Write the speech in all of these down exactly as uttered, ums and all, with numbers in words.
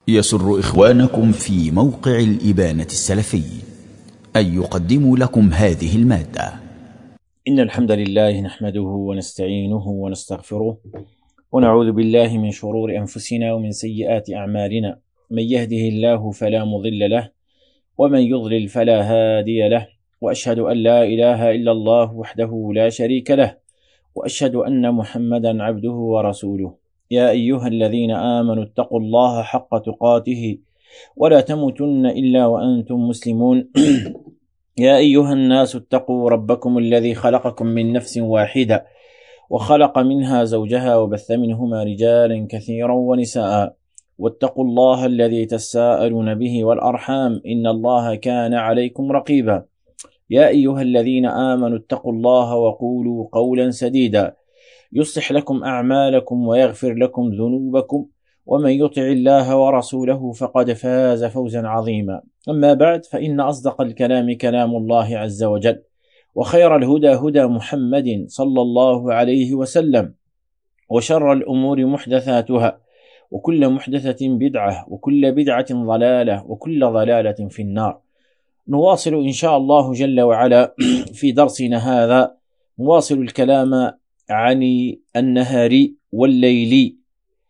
يسر إخوانكم في موقع الإبانة السلفي أن يقدموا لكم هذه المادة. إن الحمد لله نحمده ونستعينه ونستغفره ونعوذ بالله من شرور أنفسنا ومن سيئات أعمالنا، من يهده الله فلا مضل له ومن يضلل فلا هادي له، وأشهد أن لا إله إلا الله وحده لا شريك له، وأشهد أن محمدا عبده ورسوله. يا أيها الذين آمنوا اتقوا الله حق تقاته ولا تموتن إلا وأنتم مسلمون. يا أيها الناس اتقوا ربكم الذي خلقكم من نفس واحدة وخلق منها زوجها وبث منهما رجالا كثيرا ونساء، واتقوا الله الذي تساءلون به والأرحام إن الله كان عليكم رقيبا. يا أيها الذين آمنوا اتقوا الله وقولوا قولا سديدا يصلح لكم أعمالكم ويغفر لكم ذنوبكم، ومن يطع الله ورسوله فقد فاز فوزا عظيما. أما بعد، فإن أصدق الكلام كلام الله عز وجل، وخير الهدى هدى محمد صلى الله عليه وسلم، وشر الأمور محدثاتها، وكل محدثة بدعة، وكل بدعة ضلالة، وكل ضلالة في النار. نواصل إن شاء الله جل وعلا في درسنا هذا، نواصل الكلام عن النهار والليل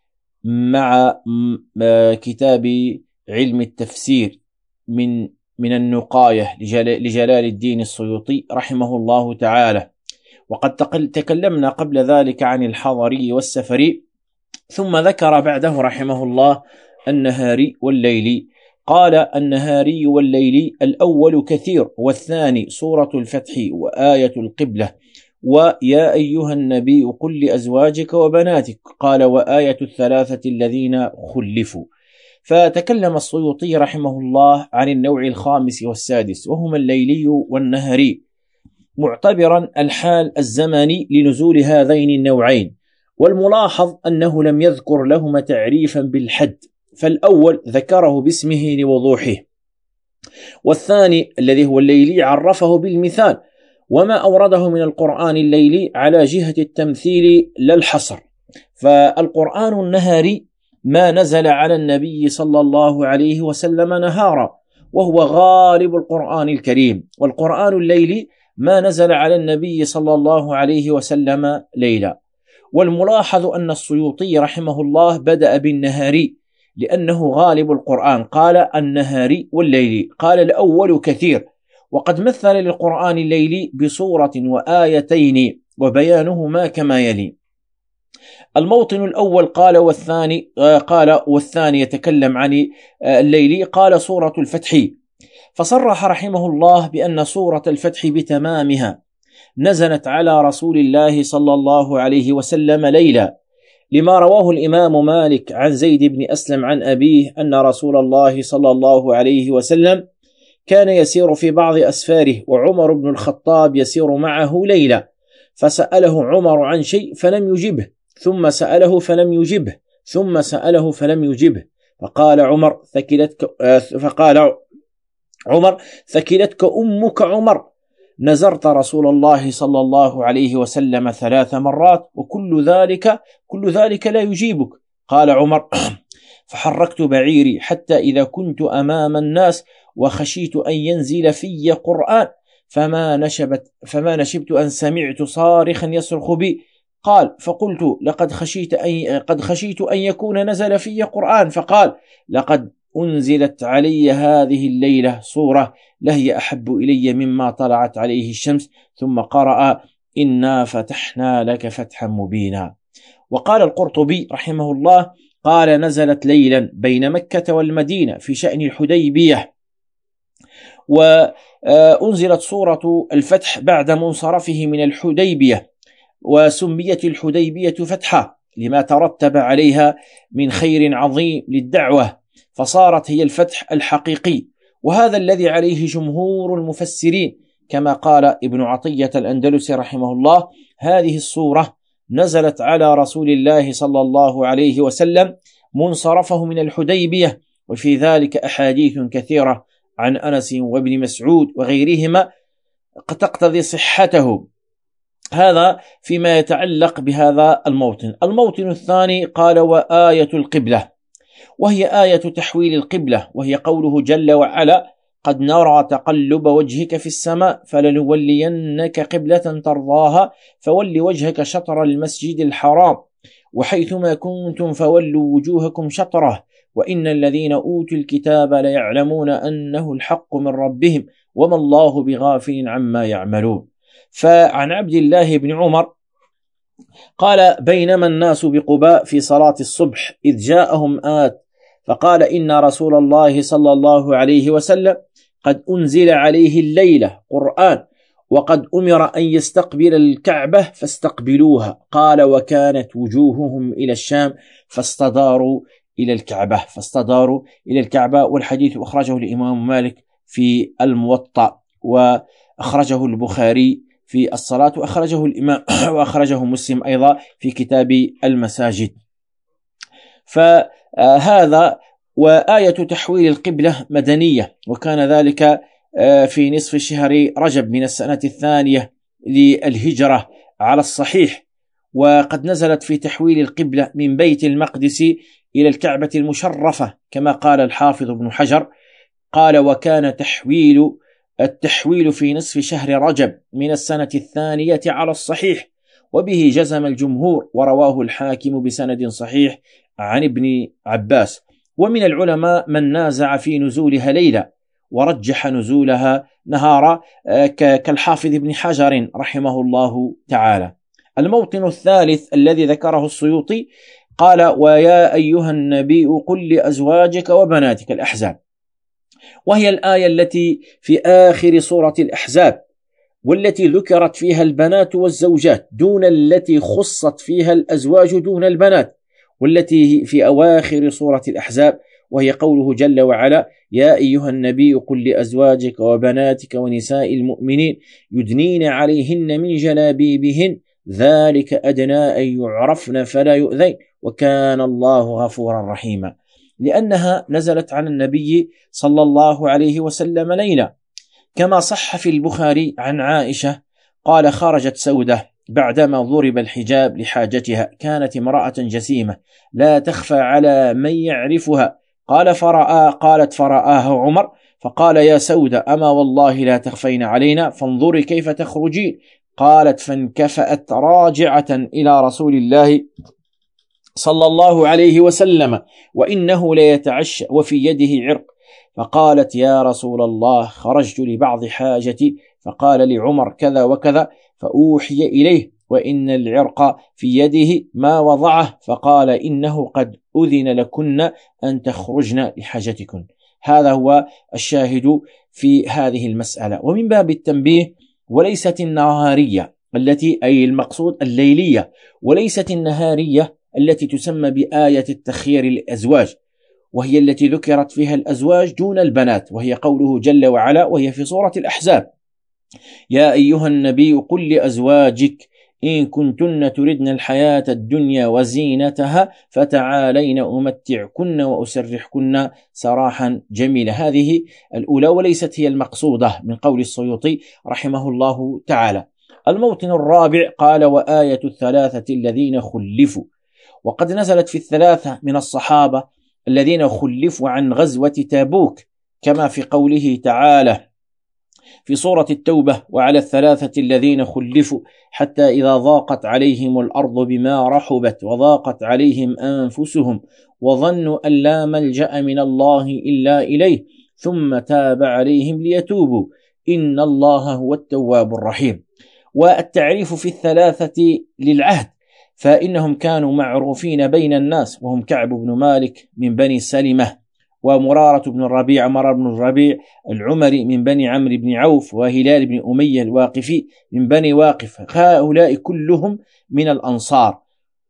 مع كتاب علم التفسير من من النقاية لجلال الدين السيوطي رحمه الله تعالى. وقد تكلمنا قبل ذلك عن الحضري والسفري، ثم ذكر بعده رحمه الله النهار والليل. قال: النهاري والليل الأول كثير، والثاني سورة الفتح وآية القبلة ويا أيها النبي قل لأزواجك وبناتك. قال: وآية الثلاثة الذين خلفوا. فتكلم السيوطي رحمه الله عن النوع الخامس والسادس، وهما الليلي والنهاري، معتبرا الحال الزمني لنزول هذين النوعين. والملاحظ أنه لم يذكر لهما تعريفا بالحد، فالأول ذكره باسمه لوضوحه، والثاني الذي هو الليلي عرفه بالمثال، وما أورده من القرآن الليلي على جهة التمثيل لا الحصر. فالقرآن النهاري ما نزل على النبي صلى الله عليه وسلم نهارا، وهو غالب القرآن الكريم، والقرآن الليلي ما نزل على النبي صلى الله عليه وسلم ليلا. والملاحظ أن السيوطي رحمه الله بدأ بالنهاري لأنه غالب القرآن، قال النهاري والليلي. قال الأول كثير، وقد مثل للقرآن الليلي بصورة وآيتين، وبيانهما كما يلي. الموطن الأول قال والثاني قال والثاني يتكلم عن الليلي، قال سورة الفتح. فصرح رحمه الله بأن سورة الفتح بتمامها نزلت على رسول الله صلى الله عليه وسلم ليلا، لما رواه الإمام مالك عن زيد بن أسلم عن أبيه أن رسول الله صلى الله عليه وسلم كان يسير في بعض أسفاره، وعمر بن الخطاب يسير معه ليلا، فسأله عمر عن شيء فلم يجبه، ثم سأله فلم يجبه، ثم سأله فلم يجبه، فقال عمر ثكلتك فقال عمر ثكلتك أمك عمر، نزرت رسول الله صلى الله عليه وسلم ثلاث مرات، وكل ذلك كل ذلك لا يجيبك. قال عمر: فحركت بعيري حتى إذا كنت أمام الناس وخشيت أن ينزل في قرآن فما نشبت فما نشبت أن سمعت صارخا يصرخ بي. قال: فقلت: لقد خشيت أن قد خشيت أن يكون نزل في قرآن. فقال: لقد أنزلت علي هذه الليلة سورة لهي أحب إلي مما طلعت عليه الشمس. ثم قرأ: إنا فتحنا لك فتحا مبينا. وقال القرطبي رحمه الله: قال: نزلت ليلا بين مكة والمدينة في شأن الحديبية، وأنزلت سورة الفتح بعد منصرفه من الحديبية، وسميت الحديبية فتحة لما ترتب عليها من خير عظيم للدعوة، فصارت هي الفتح الحقيقي، وهذا الذي عليه جمهور المفسرين، كما قال ابن عطية الأندلسي رحمه الله: هذه السورة نزلت على رسول الله صلى الله عليه وسلم منصرفه من الحديبية، وفي ذلك أحاديث كثيرة عن أنس وابن مسعود وغيرهما تقتضي صحته. هذا فيما يتعلق بهذا الموطن. الموطن الثاني قال: وآية القبلة. وهي آية تحويل القبلة، وهي قوله جل وعلا: قد نرى تقلب وجهك في السماء فلنولينك قبلة ترضاها فول وجهك شطر المسجد الحرام وحيثما كنتم فولوا وجوهكم شطره وإن الذين أوتوا الكتاب ليعلمون أنه الحق من ربهم وما الله بغافل عما يعملون. فعن عبد الله بن عمر قال: بينما الناس بقباء في صلاة الصبح إذ جاءهم آت فقال: إن رسول الله صلى الله عليه وسلم قد أنزل عليه الليلة قرآن وقد أمر أن يستقبل الكعبة فاستقبلوها. قال: وكانت وجوههم إلى الشام فاستداروا إلى الكعبة فاستداروا إلى الكعبة. والحديث أخرجه الإمام مالك في الموطأ، وأخرجه البخاري في الصلاة، وأخرجه الإمام وأخرجه مسلم أيضا في كتاب المساجد. فهذا وآية تحويل القبلة مدنية، وكان ذلك في نصف شهر رجب من السنة الثانية للهجرة على الصحيح، وقد نزلت في تحويل القبلة من بيت المقدس إلى الكعبة المشرفة كما قال الحافظ ابن حجر. قال: وكان تحويل التحويل في نصف شهر رجب من السنة الثانية على الصحيح، وبه جزم الجمهور، ورواه الحاكم بسند صحيح عن ابن عباس. ومن العلماء من نازع في نزولها ليلة ورجح نزولها نهارا كالحافظ ابن حجر رحمه الله تعالى. الموطن الثالث الذي ذكره السيوطي قال: ويا أيها النبي قل لأزواجك وبناتك، الأحزاب، وهي الآية التي في آخر سورة الأحزاب، والتي ذكرت فيها البنات والزوجات دون التي خصت فيها الأزواج دون البنات، والتي في أواخر سورة الأحزاب، وهي قوله جل وعلا: يا أيها النبي قل لأزواجك وبناتك ونساء المؤمنين يدنين عليهن من جلابيبهن ذلك أدنى أن يعرفن فلا يؤذين وكان الله غفورا رحيما. لأنها نزلت عن النبي صلى الله عليه وسلم ليلة، كما صح في البخاري عن عائشة قال: خرجت سودة بعدما ضرب الحجاب لحاجتها، كانت امرأة جسيمة لا تخفى على من يعرفها. قال فرآ قالت فرآها عمر فقال: يا سودة أما والله لا تخفين علينا فانظري كيف تخرجين. قالت: فانكفأت راجعة إلى رسول الله صلى الله عليه وسلم وإنه ليتعشى وفي يده عرق، فقالت: يا رسول الله خرجت لبعض حاجتي، فقال لعمر كذا وكذا، فأوحي إليه وإن العرق في يده ما وضعه، فقال: إنه قد أذن لكن أن تخرجن لحاجتكن. هذا هو الشاهد في هذه المسألة. ومن باب التنبيه: وليست النهارية التي أي المقصود الليلية، وليست النهارية التي تسمى بآية التخيير للأزواج، وهي التي ذكرت فيها الأزواج دون البنات، وهي قوله جل وعلا وهي في سورة الأحزاب: يا أيها النبي قل لأزواجك إن كنتن تردن الحياة الدنيا وزينتها فتعالين أمتعكن وأسرحكن سراحا جميلا. هذه الأولى وليست هي المقصودة من قول السيوطي رحمه الله تعالى. الموطن الرابع قال: وآية الثلاثة الذين خلفوا، وقد نزلت في الثلاثة من الصحابة الذين خلفوا عن غزوة تبوك، كما في قوله تعالى في سورة التوبة: وعلى الثلاثة الذين خلفوا حتى إذا ضاقت عليهم الأرض بما رحبت وضاقت عليهم أنفسهم وظنوا أن لا ملجأ من الله إلا إليه ثم تاب عليهم ليتوبوا إن الله هو التواب الرحيم. والتعريف في الثلاثة للعهد، فإنهم كانوا معروفين بين الناس، وهم كعب بن مالك من بني سلمة، ومرارة بن الربيع عمر بن الربيع العمري من بني عمرو بن عوف، وهلال بن أمية الواقفي من بني واقف، هؤلاء كلهم من الأنصار.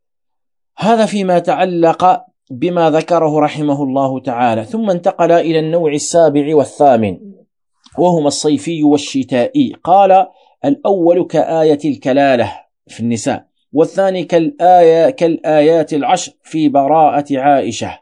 هذا فيما تعلق بما ذكره رحمه الله تعالى. ثم انتقل إلى النوع السابع والثامن، وهما الصيفي والشتائي. قال: الأول كآية الكلالة في النساء، والثاني كالآية كالآيات العشر في براءة عائشة.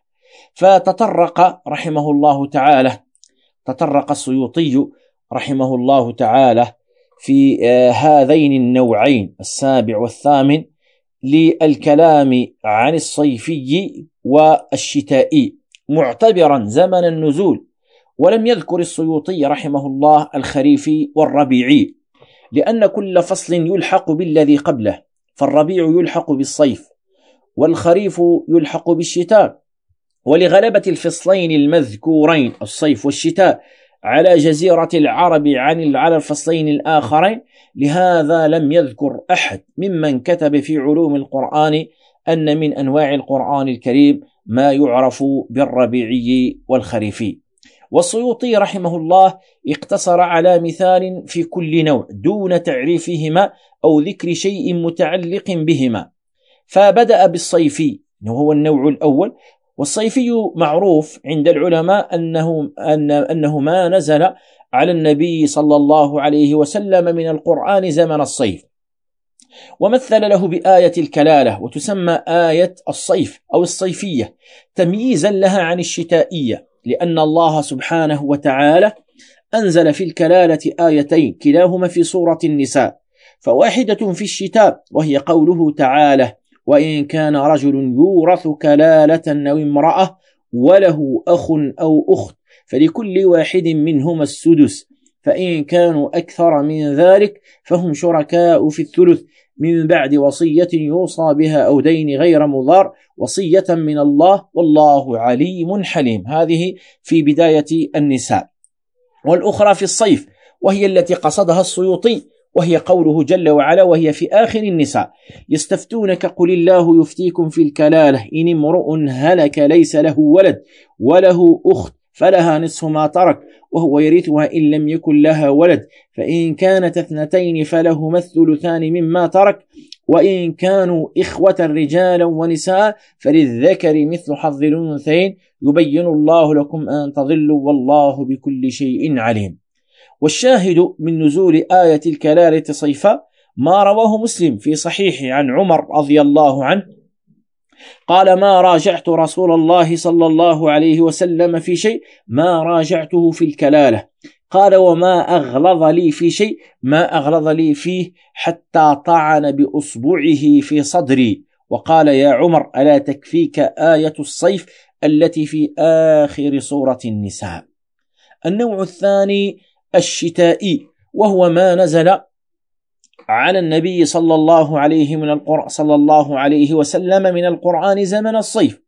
فتطرق رحمه الله تعالى تطرق السيوطي رحمه الله تعالى في هذين النوعين السابع والثامن للكلام عن الصيفي والشتائي، معتبرا زمن النزول، ولم يذكر السيوطي رحمه الله الخريفي والربيعي، لأن كل فصل يلحق بالذي قبله، فالربيع يلحق بالصيف والخريف يلحق بالشتاء، ولغلبة الفصلين المذكورين الصيف والشتاء على جزيرة العرب عن على الفصلين الآخرين، لهذا لم يذكر أحد ممن كتب في علوم القرآن أن من أنواع القرآن الكريم ما يعرف بالربيعي والخريفي. والسيوطي رحمه الله اقتصر على مثال في كل نوع دون تعريفهما أو ذكر شيء متعلق بهما، فبدأ بالصيفي وهو النوع الأول. والصيفي معروف عند العلماء أنه, أن أنه ما نزل على النبي صلى الله عليه وسلم من القرآن زمن الصيف، ومثل له بآية الكلالة، وتسمى آية الصيف أو الصيفية تمييزا لها عن الشتائية، لأن الله سبحانه وتعالى أنزل في الكلالة آيتين كلاهما في سورة النساء، فواحدة في الشتاء وهي قوله تعالى: وإن كان رجل يورث كلالة أو امرأة وله أخ أو أخت فلكل واحد منهما السدس، فإن كانوا أكثر من ذلك فهم شركاء في الثلث من بعد وصية يوصى بها أو دين غير مضار وصية من الله والله عليم حليم. هذه في بداية النساء. والأخرى في الصيف وهي التي قصدها السيوطي، وهي قوله جل وعلا وهي في آخر النساء: يستفتونك قل الله يفتيكم في الكلالة إن امرؤ هلك ليس له ولد وله أخت فلها نصف ما ترك وهو يرثها إن لم يكن لها ولد، فإن كانت اثنتين فلهما الثلثان مما ترك، وإن كانوا إخوة رجالا ونساء فللذكر مثل حظ الأنثيين يبين الله لكم أن تضلوا والله بكل شيء عليم. والشاهد من نزول آية الكلالة صيفا ما رواه مسلم في صحيحه عن عمر رضي الله عنه قال: ما راجعت رسول الله صلى الله عليه وسلم في شيء ما راجعته في الكلالة. قال: وما أغلظ لي في شيء ما أغلظ لي فيه حتى طعن بأصبعه في صدري، وقال: يا عمر ألا تكفيك آية الصيف التي في آخر سورة النساء. النوع الثاني الشتائي، وهو ما نزل على النبي صلى الله عليه من القرآن صلى الله عليه وسلم من القرآن زمن الصيف،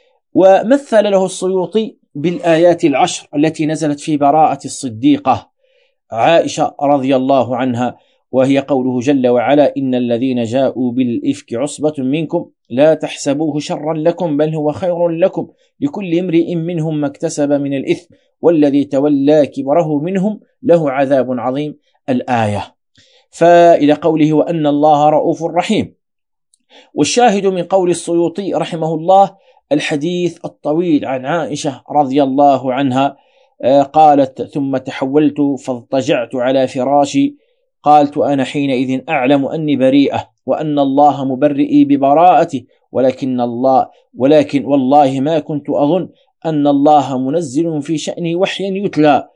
ومثل له السيوطي بالآيات العشر التي نزلت في براءة الصديقة عائشة رضي الله عنها، وهي قوله جل وعلا: إن الذين جاءوا بالإفك عصبة منكم لا تحسبوه شرا لكم بل هو خير لكم لكل امرئ منهم ما اكتسب من الإثم والذي تولى كبره منهم له عذاب عظيم. الآية. فإلى قوله: وأن الله رؤوف رحيم. والشاهد من قول السيوطي رحمه الله الحديث الطويل عن عائشة رضي الله عنها قالت: ثم تحولت فاضطجعت على فراشي، قالت: أنا حينئذ أعلم أني بريئة وأن الله مبرئي ببراءته، ولكن الله ولكن والله ما كنت أظن أن الله منزل في شأني وحيا يتلى.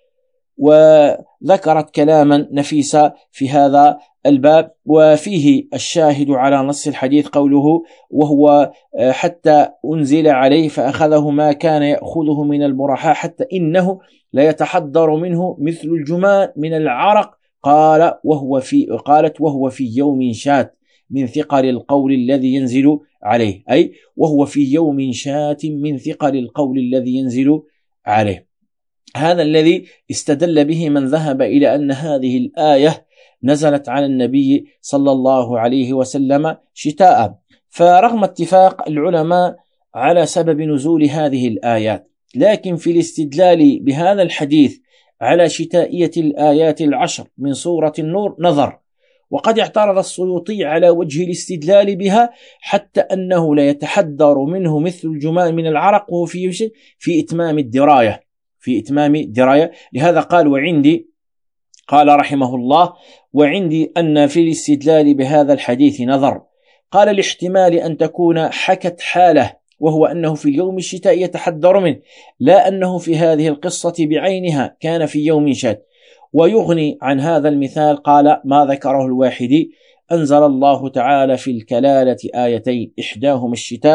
وذكرت كلاما نفيسا في هذا الباب، وفيه الشاهد على نص الحديث قوله: وهو حتى أنزل عليه فأخذه ما كان يأخذه من البرحاء حتى إنه لا يتحضر منه مثل الجمان من العرق. قال وهو في قالت وهو في يوم شات من ثقل القول الذي ينزل عليه، أي وهو في يوم شات من ثقل القول الذي ينزل عليه. هذا الذي استدل به من ذهب إلى أن هذه الآية نزلت على النبي صلى الله عليه وسلم شتاء. فرغم اتفاق العلماء على سبب نزول هذه الآيات، لكن في الاستدلال بهذا الحديث على شتائية الآيات العشر من سورة النور نظر، وقد اعترض السيوطي على وجه الاستدلال بها حتى أنه لا يتحدر منه مثل الجمال من العرق، وهو في في إتمام الدراية في إتمام الدراية لهذا قال: وعندي قال رحمه الله: وعندي أن في الاستدلال بهذا الحديث نظر. قال: الاحتمال أن تكون حكت حاله، وهو أنه في اليوم الشتاء يتحدر منه، لا أنه في هذه القصة بعينها كان في يوم شات. ويغني عن هذا المثال قال ما ذكره الواحدي: أنزل الله تعالى في الكلالة آيتين إحداهما الشتاء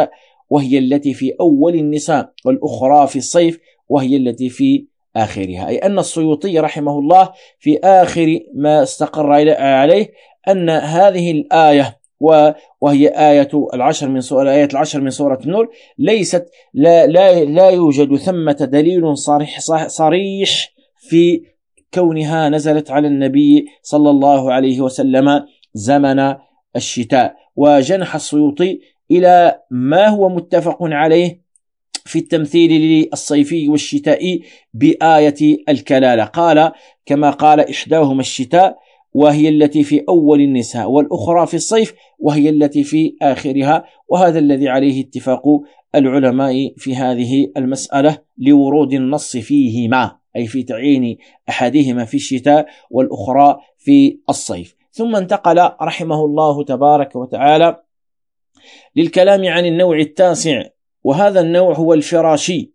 وهي التي في أول النساء، والأخرى في الصيف وهي التي في آخرها. أي أن السيوطي رحمه الله في آخر ما استقر عليه أن هذه الآية وهي آية العشر من سورة آية العشر من سورة النور ليست لا لا لا يوجد ثمة دليل صريح صريح في كونها نزلت على النبي صلى الله عليه وسلم زمن الشتاء. وجنح السيوطي إلى ما هو متفق عليه في التمثيل للصيفي والشتائي بآية الكلالة، قال كما قال إحداهما الشتاء وهي التي في أول النساء، والأخرى في الصيف وهي التي في آخرها. وهذا الذي عليه اتفاق العلماء في هذه المسألة لورود النص فيهما، أي في تعيين أحدهما في الشتاء والأخرى في الصيف. ثم انتقل رحمه الله تبارك وتعالى للكلام عن النوع التاسع، وهذا النوع هو الفراشي.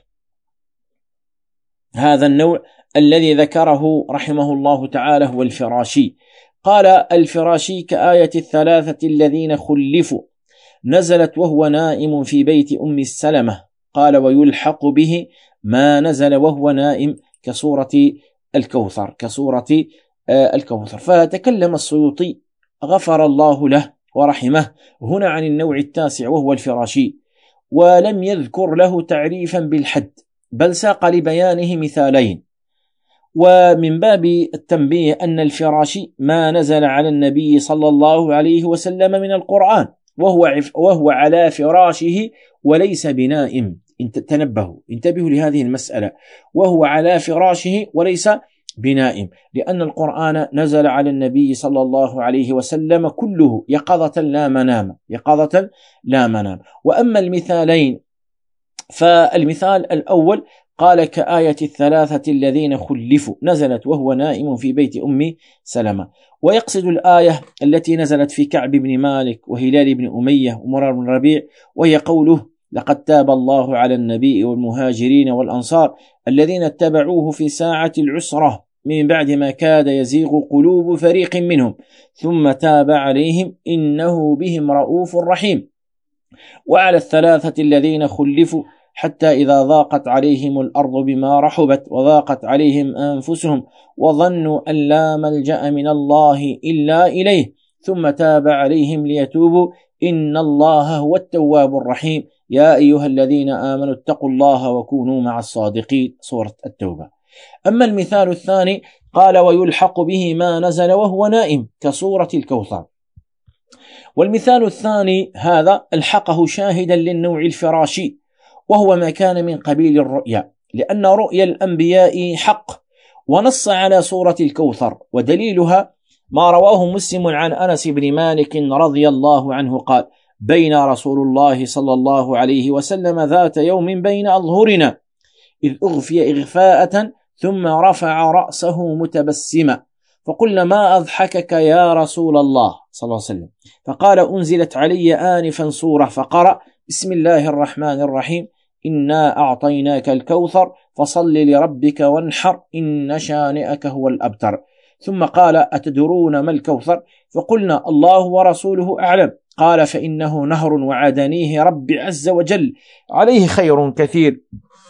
هذا النوع الذي ذكره رحمه الله تعالى هو الفراشي. قال الفراشي كآية الثلاثة الذين خلفوا نزلت وهو نائم في بيت أم السلمة. قال ويلحق به ما نزل وهو نائم كسورة الكوثر كسورة الكوثر. فتكلم السيوطي غفر الله له ورحمه هنا عن النوع التاسع وهو الفراشي، ولم يذكر له تعريفا بالحد، بل ساق لبيانه مثالين. ومن باب التنبيه أن الفراشي ما نزل على النبي صلى الله عليه وسلم من القرآن وهو, وهو على فراشه وليس بنائم. تنبهوا انتبهوا لهذه المسألة، وهو على فراشه وليس بنائم، لأن القرآن نزل على النبي صلى الله عليه وسلم كله يقظة لا منام يقظة لا منام. وأما المثالين فالمثال الأول قال كآية الثلاثة الذين خلفوا نزلت وهو نائم في بيت أم سلمة، ويقصد الآية التي نزلت في كعب بن مالك وهلال بن أمية ومرار بن ربيع، وهي قوله لقد تاب الله على النبي والمهاجرين والأنصار الذين اتبعوه في ساعة العسرة من بعد ما كاد يزيغ قلوب فريق منهم ثم تاب عليهم إنه بهم رؤوف رحيم. وعلى الثلاثة الذين خلفوا حتى إذا ضاقت عليهم الأرض بما رحبت وضاقت عليهم أنفسهم وظنوا أن لا ملجأ من الله إلا إليه ثم تاب عليهم ليتوبوا إن الله هو التواب الرحيم يا أيها الذين آمنوا اتقوا الله وكونوا مع الصادقين سورة التوبة. أما المثال الثاني قال ويلحق به ما نزل وهو نائم كسورة الكوثر. والمثال الثاني هذا الحقه شاهدا للنوع الفراشي، وهو ما كان من قبيل الرؤيا، لأن رؤيا الأنبياء حق، ونص على سورة الكوثر. ودليلها ما رواه مسلم عن أنس بن مالك رضي الله عنه قال بين رسول الله صلى الله عليه وسلم ذات يوم بين أظهرنا إذ أغفي إغفاءة ثم رفع رأسه متبسما فقلنا ما أضحكك يا رسول الله صلى الله عليه وسلم؟ فقال أنزلت علي آنفا سورة فقرأ بسم الله الرحمن الرحيم إنا أعطيناك الكوثر فصل لربك وانحر إن شانئك هو الأبتر. ثم قال أتدرون ما الكوثر؟ فقلنا الله ورسوله أعلم. قال فإنه نهر وعدنيه رب عز وجل عليه خير كثير،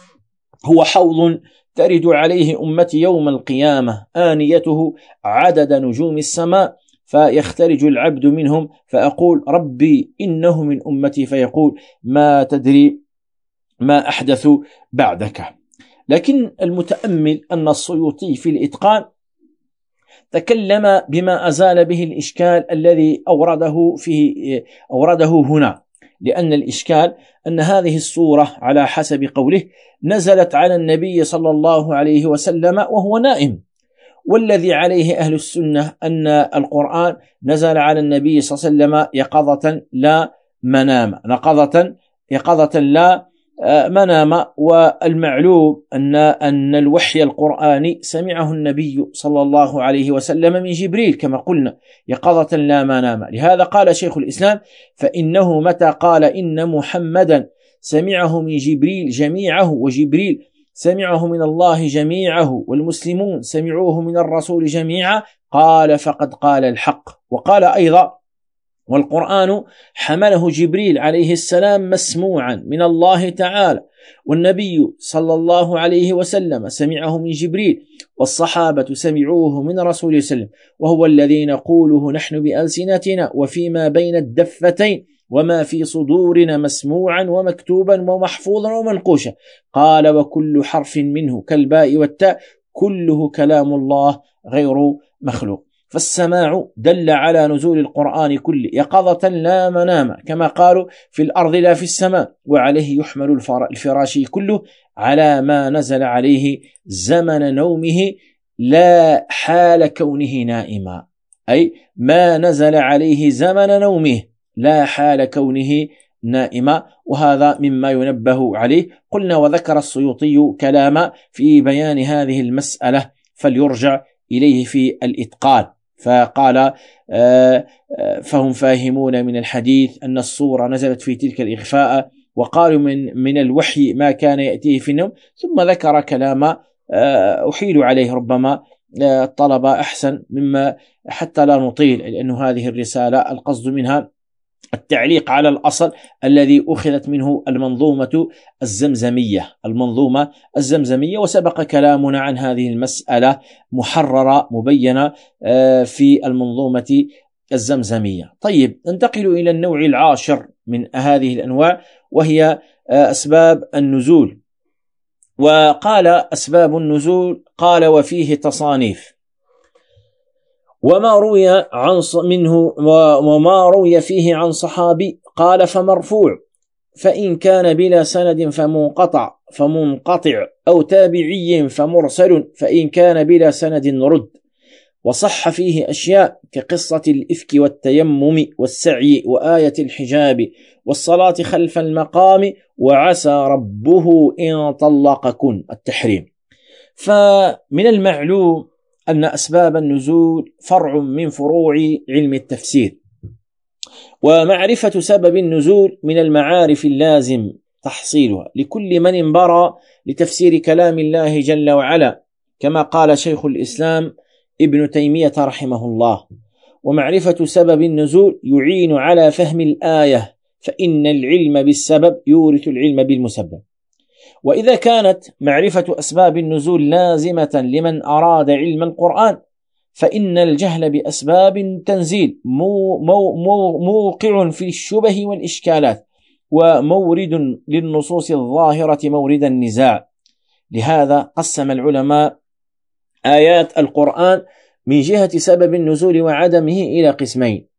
هو حوض ترد عليه أمتي يوم القيامة آنيته عدد نجوم السماء فيخترج العبد منهم فأقول ربي إنه من أمتي فيقول ما تدري ما أحدث بعدك. لكن المتأمل أن السيوطي في الإتقان تكلم بما أزال به الإشكال الذي أورده فيه أورده هنا، لأن الإشكال أن هذه السورة على حسب قوله نزلت على النبي صلى الله عليه وسلم وهو نائم، والذي عليه أهل السنة أن القرآن نزل على النبي صلى الله عليه وسلم يقظة لا منام يقظة يقظة لا منام. والمعلوم أن أن الوحي القرآني سمعه النبي صلى الله عليه وسلم من جبريل كما قلنا يقظة لا منام. لهذا قال شيخ الإسلام فإنه متى قال إن محمدا سمعه من جبريل جميعه وجبريل سمعه من الله جميعه والمسلمون سمعوه من الرسول جميعا قال فقد قال الحق. وقال أيضا والقرآن حمله جبريل عليه السلام مسموعا من الله تعالى، والنبي صلى الله عليه وسلم سمعه من جبريل، والصحابة سمعوه من رسول صلى الله عليه وسلم، وهو الذي نقوله نحن بألسنتنا وفيما بين الدفتين وما في صدورنا مسموعا ومكتوبا ومحفوظا ومنقوشا. قال: وكل حرف منه كالباء والتاء كله كلام الله غير مخلوق. فالسماع دل على نزول القرآن كله يقظة لا منام، كما قالوا: في الأرض لا في السماء. وعليه يحمل الفراشي كله على ما نزل عليه زمن نومه لا حال كونه نائما، أي ما نزل عليه زمن نومه لا حال كونه نائما. وهذا مما ينبه عليه. قلنا: وذكر السيوطي كلاما في بيان هذه المسألة فليرجع إليه في الإتقان، فقال: فهم فاهمون من الحديث أن الصورة نزلت في تلك الإخفاء، وقالوا من, من الوحي ما كان يأتيه في النوم. ثم ذكر كلاما أحيل عليه، ربما الطلب أحسن مما حتى لا نطيل، لأن هذه الرسالة القصد منها التعليق على الأصل الذي أخذت منه المنظومة الزمزمية المنظومة الزمزمية وسبق كلامنا عن هذه المسألة محررة مبينة في المنظومة الزمزمية. طيب، ننتقل إلى النوع العاشر من هذه الأنواع، وهي أسباب النزول. وقال: أسباب النزول، قال: وفيه تصانيف، وما روي عن منه وما روي فيه عن صحابي. قال: فمرفوع، فإن كان بلا سند فمنقطع فمنقطع، أو تابعي فمرسل، فإن كان بلا سند رد. وصح فيه أشياء كقصة الإفك والتيمم والسعي وآية الحجاب والصلاة خلف المقام وعسى ربه إن طلقكن التحريم. فمن المعلوم أن أسباب النزول فرع من فروع علم التفسير، ومعرفة سبب النزول من المعارف اللازم تحصيلها لكل من انبرى لتفسير كلام الله جل وعلا، كما قال شيخ الإسلام ابن تيمية رحمه الله: ومعرفة سبب النزول يعين على فهم الآية، فإن العلم بالسبب يورث العلم بالمسبب. وإذا كانت معرفة أسباب النزول لازمة لمن أراد علم القرآن، فإن الجهل بأسباب التنزيل مو مو مو موقع في الشبه والإشكالات، ومورد للنصوص الظاهرة مورد النزاع. لهذا قسم العلماء آيات القرآن من جهة سبب النزول وعدمه إلى قسمين.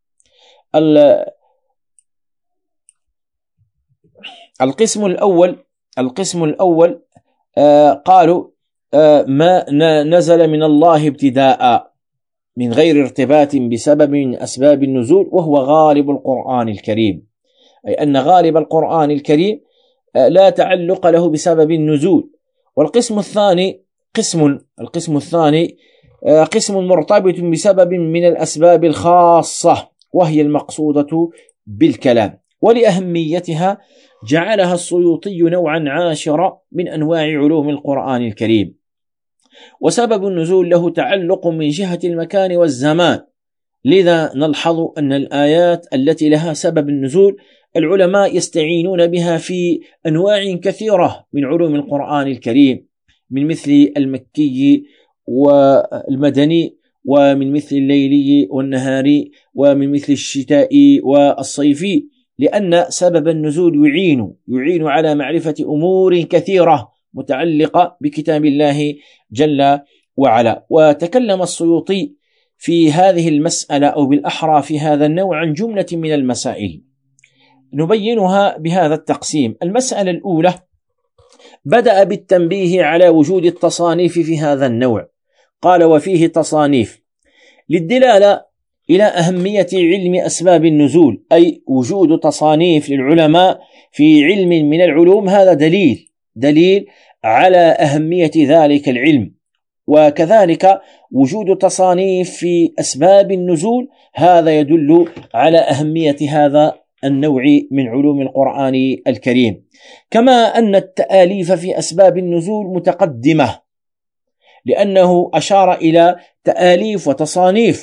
القسم الأول القسم الأول آه قالوا آه ما نزل من الله ابتداء من غير ارتباط بسبب من أسباب النزول، وهو غالب القرآن الكريم، أي أن غالب القرآن الكريم آه لا تعلق له بسبب النزول. والقسم الثاني قسم القسم الثاني آه قسم مرتبط بسبب من الأسباب الخاصة، وهي المقصودة بالكلام، ولأهميتها جعلها السيوطي نوعا عاشرا من أنواع علوم القرآن الكريم. وسبب النزول له تعلق من جهة المكان والزمان، لذا نلحظ أن الآيات التي لها سبب النزول العلماء يستعينون بها في أنواع كثيرة من علوم القرآن الكريم، من مثل المكي والمدني، ومن مثل الليلي والنهاري، ومن مثل الشتائي والصيفي، لأن سبب النزول يعين يعين على معرفة أمور كثيرة متعلقة بكتاب الله جل وعلا. وتكلم السيوطي في هذه المسألة، أو بالأحرى في هذا النوع، عن جملة من المسائل نبينها بهذا التقسيم. المسألة الأولى بدأ بالتنبيه على وجود التصانيف في هذا النوع. قال: وفيه تصانيف، للدلالة إلى أهمية علم أسباب النزول، أي وجود تصانيف للعلماء في علم من العلوم، هذا دليل دليل على أهمية ذلك العلم. وكذلك وجود تصانيف في أسباب النزول هذا يدل على أهمية هذا النوع من علوم القرآن الكريم. كما أن التآليف في أسباب النزول متقدمة، لأنه أشار إلى تآليف وتصانيف،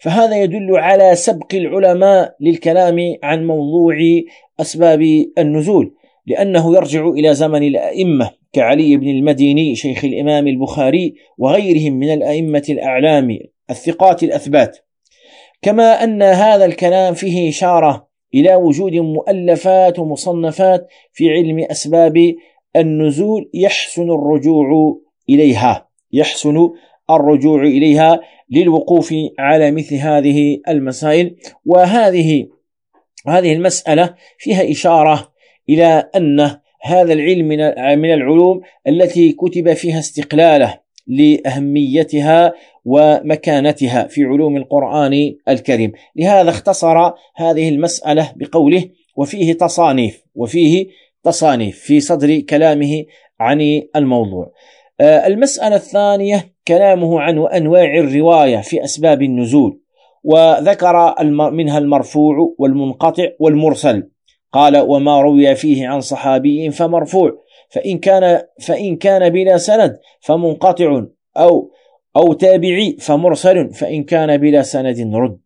فهذا يدل على سبق العلماء للكلام عن موضوع أسباب النزول، لأنه يرجع إلى زمن الأئمة كعلي بن المديني شيخ الإمام البخاري وغيرهم من الأئمة الأعلام الثقات الأثبات. كما أن هذا الكلام فيه إشارة إلى وجود مؤلفات ومصنفات في علم أسباب النزول يحسن الرجوع إليها يحسن الرجوع إليها للوقوف على مثل هذه المسائل. وهذه هذه المسألة فيها إشارة إلى أن هذا العلم من العلوم التي كتب فيها استقلاله لأهميتها ومكانتها في علوم القرآن الكريم. لهذا اختصر هذه المسألة بقوله وفيه تصانيف وفيه تصانيف في صدر كلامه عن الموضوع. المسألة الثانية كلامه عن أنواع الرواية في أسباب النزول، وذكر منها المرفوع والمنقطع والمرسل. قال وما روي فيه عن صحابي فمرفوع، فإن كان فإن كان بلا سند فمنقطع، أو أو تابعي فمرسل، فإن كان بلا سند رد.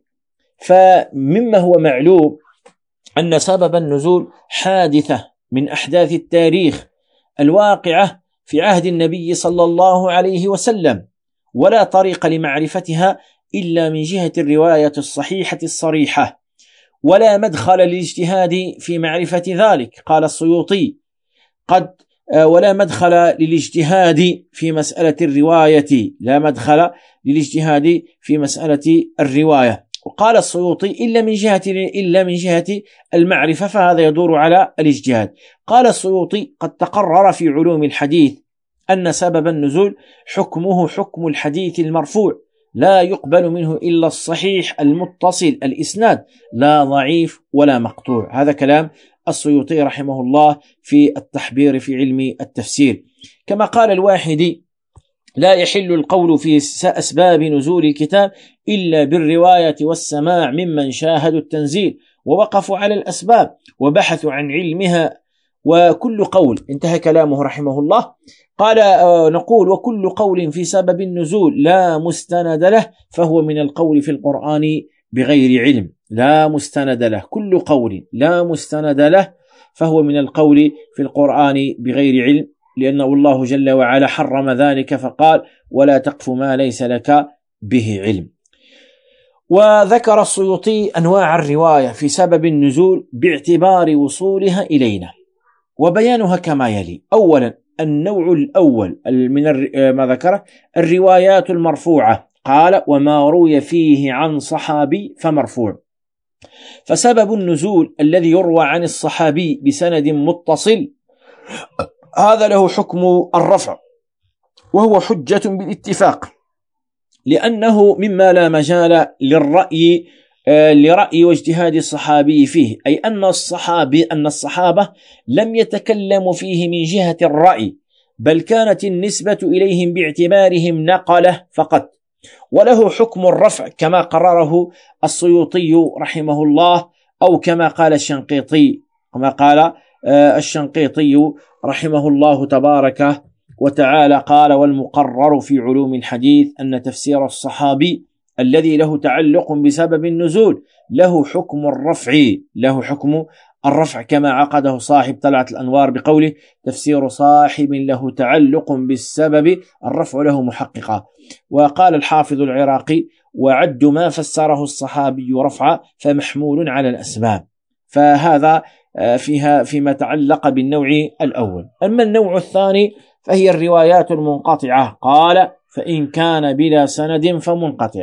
فمما هو معلوم أن سبب النزول حادثة من أحداث التاريخ الواقعة في عهد النبي صلى الله عليه وسلم، ولا طريق لمعرفتها إلا من جهة الرواية الصحيحة الصريحة، ولا مدخل للاجتهاد في معرفة ذلك. قال السيوطي قد ولا مدخل للاجتهاد في مسألة الرواية لا مدخل للاجتهاد في مسألة الرواية. وقال السيوطي إلا من جهة إلا من جهة المعرفة، فهذا يدور على الاجتهاد. قال السيوطي قد تقرر في علوم الحديث أن سبب النزول حكمه حكم الحديث المرفوع، لا يقبل منه إلا الصحيح المتصل الإسناد، لا ضعيف ولا مقطوع. هذا كلام السيوطي رحمه الله في التحبير في علم التفسير. كما قال الواحدي لا يحل القول في أسباب نزول الكتاب إلا بالرواية والسماع ممن شاهدوا التنزيل ووقفوا على الأسباب وبحثوا عن علمها، وكل قول. انتهى كلامه رحمه الله. قال آه نقول وكل قول في سبب النزول لا مستند له فهو من القول في القرآن بغير علم. لا مستند له، كل قول لا مستند له فهو من القول في القرآن بغير علم، لأنه الله جل وعلا حرم ذلك فقال ولا تقف ما ليس لك به علم. وذكر السيوطي أنواع الرواية في سبب النزول باعتبار وصولها إلينا، وبيانها كما يلي. أولا النوع الأول من ما ذكره الروايات المرفوعة. قال وما روي فيه عن صحابي فمرفوع. فسبب النزول الذي يروى عن الصحابي بسند متصل هذا له حكم الرفع، وهو حجة بالاتفاق، لأنه مما لا مجال للرأي لرأي واجتهاد الصحابي فيه، أي أن الصحابي أن الصحابة لم يتكلموا فيه من جهة الرأي، بل كانت النسبة إليهم باعتبارهم نقله فقط، وله حكم الرفع كما قرره السيوطي رحمه الله، أو كما قال الشنقيطي كما قال الشنقيطي رحمه الله تبارك وتعالى. قال والمقرر في علوم الحديث أن تفسير الصحابي الذي له تعلق بسبب النزول له حكم الرفع له حكم الرفع كما عقده صاحب طلعة الأنوار بقوله تفسير صاحب له تعلق بالسبب الرفع له محققا. وقال الحافظ العراقي وعد ما فسره الصحابي رفعا فمحمول على الأسباب. فهذا فيها فيما تعلق بالنوع الأول. أما النوع الثاني فهي الروايات المنقطعة. قال فإن كان بلا سند فمنقطع.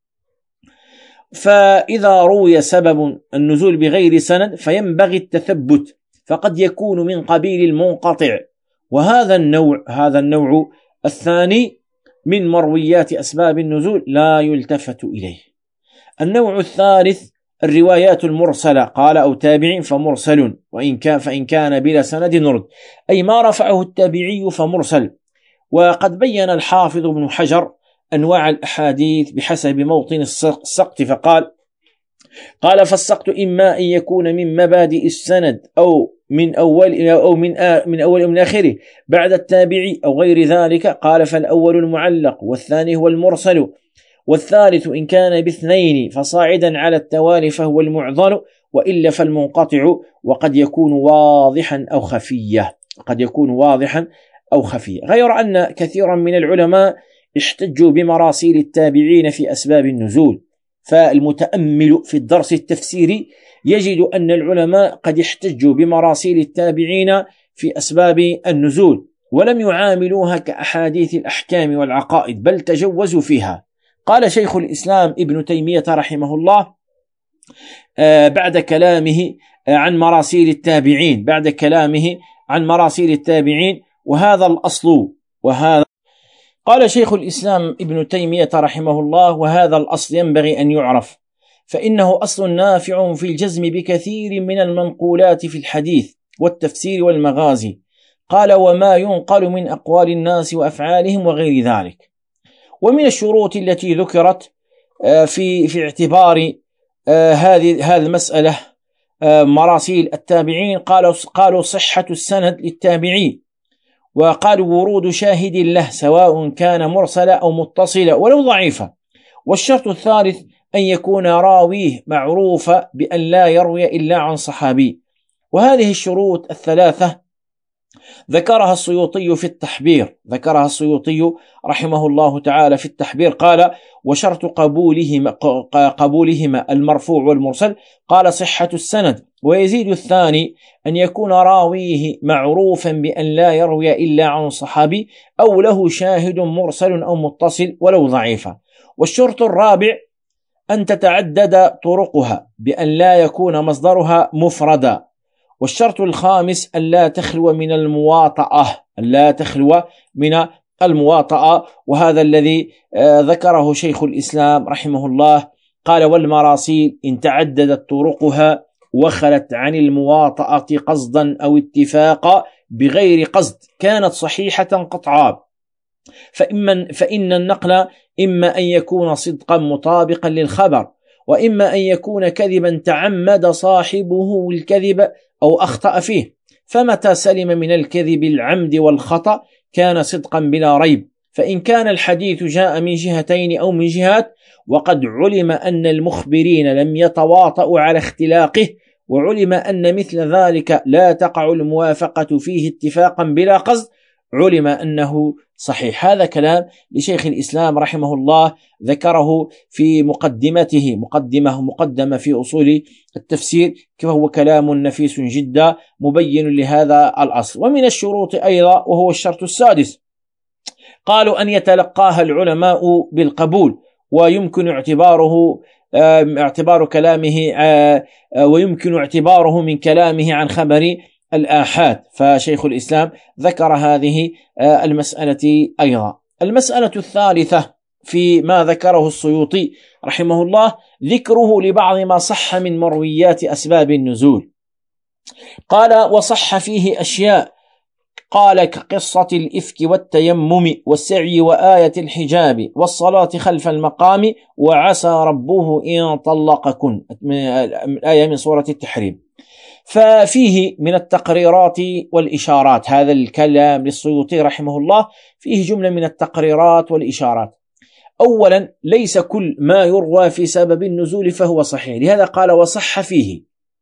فإذا روي سبب النزول بغير سند فينبغي التثبت، فقد يكون من قبيل المنقطع. وهذا النوع هذا النوع الثاني من مرويات أسباب النزول لا يلتفت إليه. النوع الثالث الروايات المرسلة. قال أو تابع فمرسل، وإن كان فإن كان بلا سند نرد، أي ما رفعه التابعي فمرسل. وقد بين الحافظ ابن حجر أنواع الأحاديث بحسب موطن السقط، فقال قال فالسقط إما أن يكون من مبادئ السند أو من أول أو من من أول من آخره بعد التابعي أو غير ذلك. قال فالأول المعلق والثاني هو المرسل، والثالث إن كان باثنين فصاعدا على التوالي فهو المعضل، وإلا فالمنقطع، وقد يكون واضحا أو خفية قد يكون واضحا أو خفية. غير أن كثيرا من العلماء احتجوا بمراسيل التابعين في أسباب النزول، فالمتأمل في الدرس التفسيري يجد أن العلماء قد احتجوا بمراسيل التابعين في أسباب النزول، ولم يعاملوها كأحاديث الأحكام والعقائد، بل تجوزوا فيها. قال شيخ الإسلام ابن تيمية رحمه الله بعد كلامه عن مراسيل التابعين بعد كلامه عن مراسيل التابعين وهذا الأصل وهذا قال شيخ الإسلام ابن تيمية رحمه الله: وهذا الأصل ينبغي أن يعرف، فإنه أصل نافع في الجزم بكثير من المنقولات في الحديث والتفسير والمغازي. قال: وما ينقل من أقوال الناس وأفعالهم وغير ذلك. ومن الشروط التي ذكرت في في اعتبار هذه هذه المسألة مراسيل التابعين، قالوا قالوا صحة السند للتابعين، وقالوا ورود شاهد له سواء كان مرسلا أو متصلا ولو ضعيفا. والشرط الثالث أن يكون راويه معروفا بأن لا يروي إلا عن صحابي. وهذه الشروط الثلاثة ذكرها السيوطي في التحبير ذكرها السيوطي رحمه الله تعالى في التحبير. قال: وشرط قبولهما قبولهما المرفوع والمرسل. قال: صحة السند. ويزيد الثاني أن يكون راويه معروفا بأن لا يروي إلا عن صحابي أو له شاهد مرسل أو متصل ولو ضعيفا. والشرط الرابع أن تتعدد طرقها بأن لا يكون مصدرها مفردا. والشرط الخامس أن لا تخلو من المواطأة أن لا تخلو من المواطأة وهذا الذي ذكره شيخ الإسلام رحمه الله. قال: والمراسيل إن تعددت طرقها وخلت عن المواطأة قصدا أو اتفاقا بغير قصد كانت صحيحة قطعا، فإما فإن النقل إما أن يكون صدقا مطابقا للخبر، وإما أن يكون كذبا تعمد صاحبه الكذب أو أخطأ فيه، فمتى سلم من الكذب العمد والخطأ كان صدقا بلا ريب. فإن كان الحديث جاء من جهتين أو من جهات وقد علم أن المخبرين لم يتواطؤوا على اختلاقه، وعلم أن مثل ذلك لا تقع الموافقة فيه اتفاقا بلا قصد، علم أنه صحيح. هذا كلام لشيخ الإسلام رحمه الله ذكره في مقدمته مقدمة مقدمة في أصول التفسير، فهو كلام نفيس جدا مبين لهذا الأصل. ومن الشروط أيضا وهو الشرط السادس، قالوا أن يتلقاها العلماء بالقبول، ويمكن اعتباره اعتبار كلامه ويمكن اعتباره من كلامه عن خبر الآحاد. فشيخ الإسلام ذكر هذه المسألة أيضا. المسألة الثالثة في ما ذكره السيوطي رحمه الله ذكره لبعض ما صح من مرويات أسباب النزول. قال: وصح فيه أشياء، قال: كقصة الإفك والتيمم والسعي وآية الحجاب والصلاة خلف المقام وعسى ربه إن طلقكن، الآية من سورة التحريم. ففيه من التقريرات والإشارات، هذا الكلام للسيوطي رحمه الله فيه جملة من التقريرات والإشارات. أولا، ليس كل ما يروى في سبب النزول فهو صحيح، لهذا قال: وصح فيه،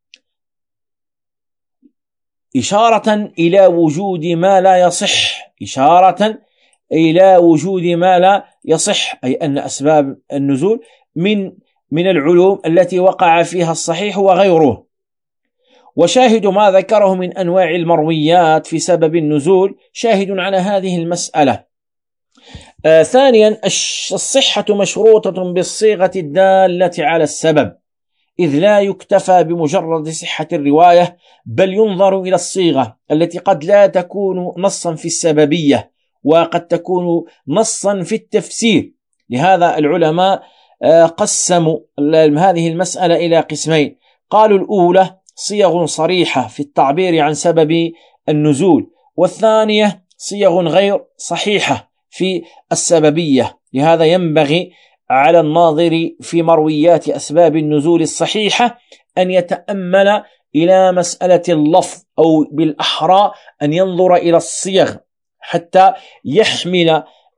إشارة إلى وجود ما لا يصح إشارة إلى وجود ما لا يصح أي أن أسباب النزول من من العلوم التي وقع فيها الصحيح وغيره. وشاهد ما ذكره من أنواع المرويات في سبب النزول شاهد على هذه المسألة. آه ثانيا، الصحة مشروطة بالصيغة الدالة على السبب، إذ لا يكتفى بمجرد صحة الرواية، بل ينظر إلى الصيغة التي قد لا تكون نصا في السببية وقد تكون نصا في التفسير. لهذا العلماء آه قسموا هذه المسألة إلى قسمين. قالوا: الأولى صيغ صريحة في التعبير عن سبب النزول، والثانية صيغ غير صحيحة في السببية. لهذا ينبغي على الناظر في مرويات أسباب النزول الصحيحة أن يتأمل إلى مسألة اللفظ، أو بالأحرى أن ينظر إلى الصيغ حتى يحمل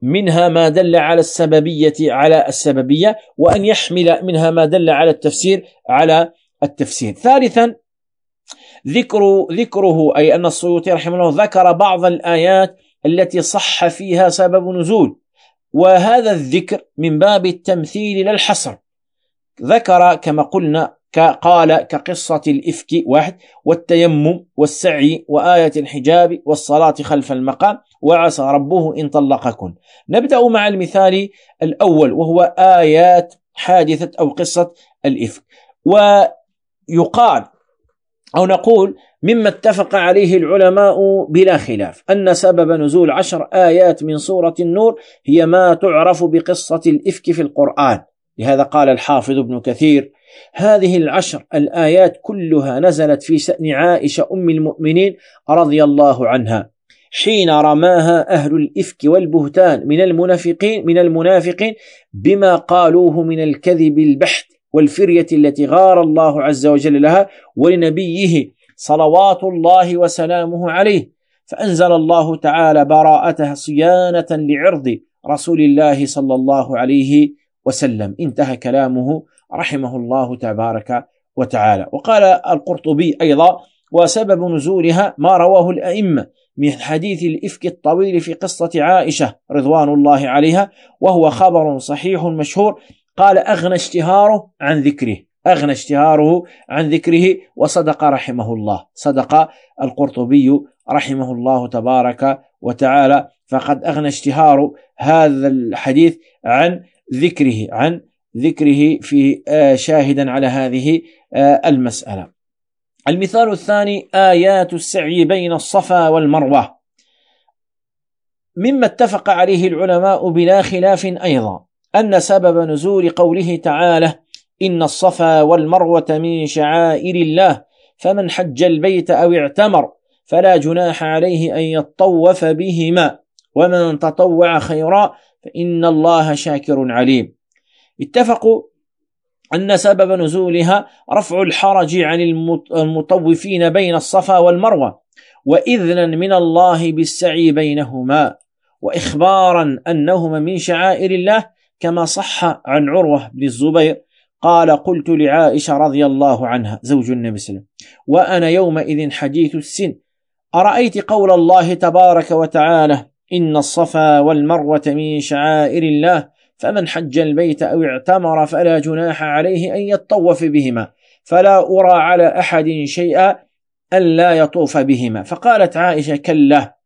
منها ما دل على السببية على السببية، وأن يحمل منها ما دل على التفسير على التفسير. ثالثا ذكر ذكره أي أن السيوطي رحمه الله ذكر بعض الآيات التي صح فيها سبب نزول، وهذا الذكر من باب التمثيل لا الحصر. ذكر كما قلنا قال كقصة الإفك واحد، والتيمم والسعي وآية الحجاب والصلاة خلف المقام وعسى ربه إن طلقكن. نبدأ مع المثال الأول وهو آيات حادثة أو قصة الإفك. ويقال أو نقول مما اتفق عليه العلماء بلا خلاف أن سبب نزول عشر آيات من سورة النور هي ما تعرف بقصة الإفك في القرآن. لهذا قال الحافظ ابن كثير: هذه العشر الآيات كلها نزلت في شأن عائشة أم المؤمنين رضي الله عنها حين رماها أهل الإفك والبهتان من المنافقين من المنافقين بما قالوه من الكذب البحت والفرية التي غار الله عز وجل لها ولنبيه صلوات الله وسلامه عليه، فأنزل الله تعالى براءتها صيانة لعرض رسول الله صلى الله عليه وسلم. انتهى كلامه رحمه الله تبارك وتعالى. وقال القرطبي أيضا: وسبب نزولها ما رواه الأئمة من حديث الإفك الطويل في قصة عائشة رضوان الله عليها، وهو خبر صحيح مشهور. قال: أغنى اشتهاره عن ذكره أغنى اشتهاره عن ذكره وصدق رحمه الله. صدق القرطبي رحمه الله تبارك وتعالى، فقد أغنى اشتهار هذا الحديث عن ذكره عن ذكره في شاهدا على هذه المسألة. المثال الثاني آيات السعي بين الصفا والمروة، مما اتفق عليه العلماء بلا خلاف أيضا أن سبب نزول قوله تعالى: إن الصفا والمروة من شعائر الله فمن حج البيت أو اعتمر فلا جناح عليه أن يطوف بهما ومن تطوع خيرا فإن الله شاكر عليم. اتفقوا أن سبب نزولها رفع الحرج عن المطوفين بين الصفا والمروة، وإذنا من الله بالسعي بينهما، وإخبارا أنهما من شعائر الله، كما صح عن عروة بن الزبير قال: قلت لعائشة رضي الله عنها زوج النبي صلى الله عليه وسلم وأنا يومئذ حديث السن: أرأيت قول الله تبارك وتعالى: إن الصفا والمروة من شعائر الله فمن حج البيت أو اعتمر فلا جناح عليه أن يطوف بهما فلا أرى على أحد شيئا أن لا يطوف بهما. فقالت عائشة: كلا،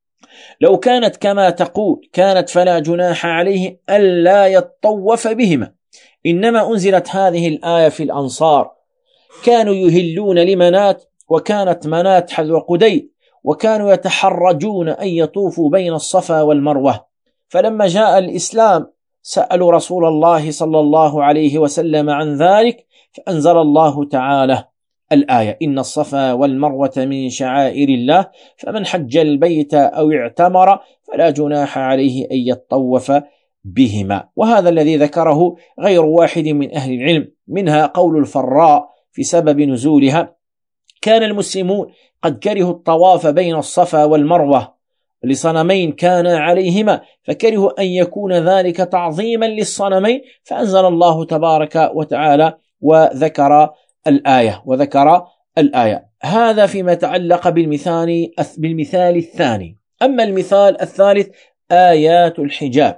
لو كانت كما تقول كانت فلا جناح عليه أن لا يطوف بهما، إنما أنزلت هذه الآية في الأنصار، كانوا يهلون لمنات وكانت منات حذو قدي، وكانوا يتحرجون أن يطوفوا بين الصفا والمروة، فلما جاء الإسلام سألوا رسول الله صلى الله عليه وسلم عن ذلك، فأنزل الله تعالى الآية: إن الصفا والمروة من شعائر الله فمن حج البيت أو اعتمر فلا جناح عليه أن يطوف بهما. وهذا الذي ذكره غير واحد من أهل العلم، منها قول الفراء في سبب نزولها: كان المسلمون قد كرهوا الطواف بين الصفا والمروة لصنمين كان عليهما، فكرهوا أن يكون ذلك تعظيما للصنمين، فأنزل الله تبارك وتعالى وذكر الآية وذكر الآية. هذا فيما يتعلق بالمثال بالمثال الثاني. أما المثال الثالث آيات الحجاب،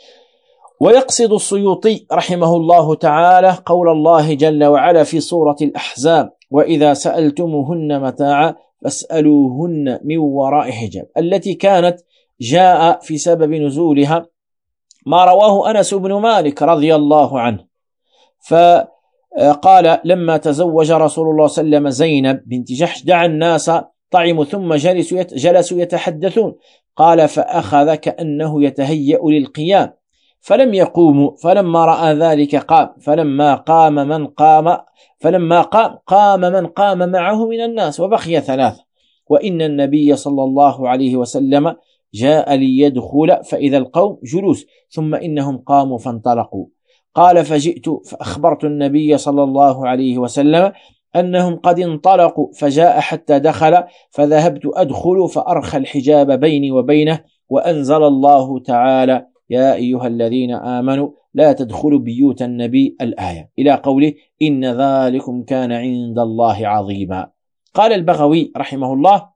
ويقصد السيوطي رحمه الله تعالى قول الله جل وعلا في سورة الأحزاب: وإذا سألتموهن متاعا فاسألوهن من وراء حجاب، التي كانت جاء في سبب نزولها ما رواه أنس بن مالك رضي الله عنه، فقال: لما تزوج رسول الله صلى الله عليه وسلم زينب بنت جحش دعا الناس طعموا ثم جلسوا يتحدثون، قال: فأخذ كأنه يتهيأ للقيام فلم يقوموا، فلما رأى ذلك قام، فلما قام من قام فلما قام قام من قام معه من الناس، وبقي ثلاثة، وإن النبي صلى الله عليه وسلم جاء ليدخل فإذا القوم جلوس، ثم إنهم قاموا فانطلقوا. قال: فجئت فأخبرت النبي صلى الله عليه وسلم أنهم قد انطلقوا، فجاء حتى دخل، فذهبت أدخل فأرخى الحجاب بيني وبينه، وأنزل الله تعالى: يا أيها الذين آمنوا لا تدخلوا بيوت النبي الآية إلى قوله إن ذلكم كان عند الله عظيما. قال البغوي رحمه الله: